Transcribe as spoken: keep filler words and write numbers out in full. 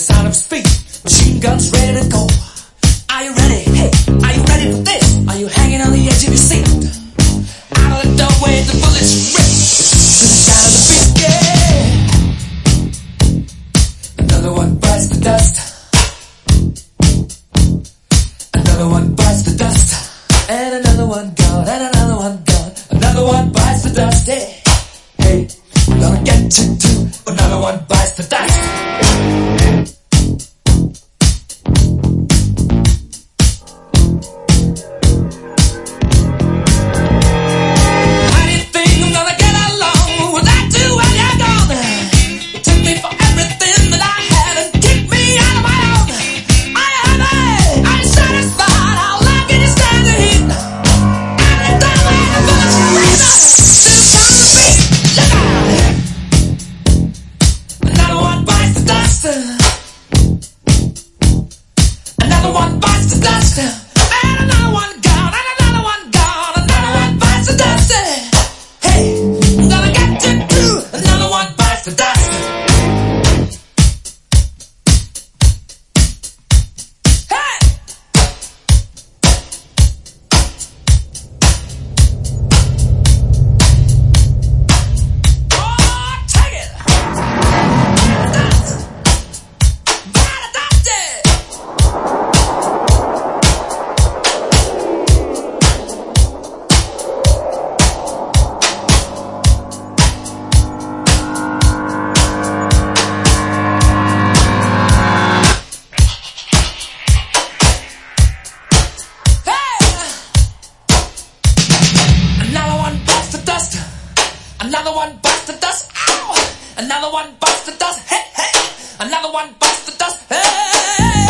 sound of speed. Machine guns ready to go. Are you ready? Hey, are you ready for this? Are you hanging on the edge of your seat? Out of the doorway, the bullets rip to the sound of the beat. Yeah. Another one bites the dust. Another one bites the dust. And another one gone. And another one gone. Another one bites the dust. Hey, hey, I'm gonna get you too. Another one bites the dust. Another one bites the dust, and another one gone, and another one gone, another one bites the dust. Hey, I'm gonna get you too. Another one bites the dust. Hey, oh, take it. Another one bites the dust. Ow! Another one bites the dust. Hey, hey! Another one bites the dust. Hey!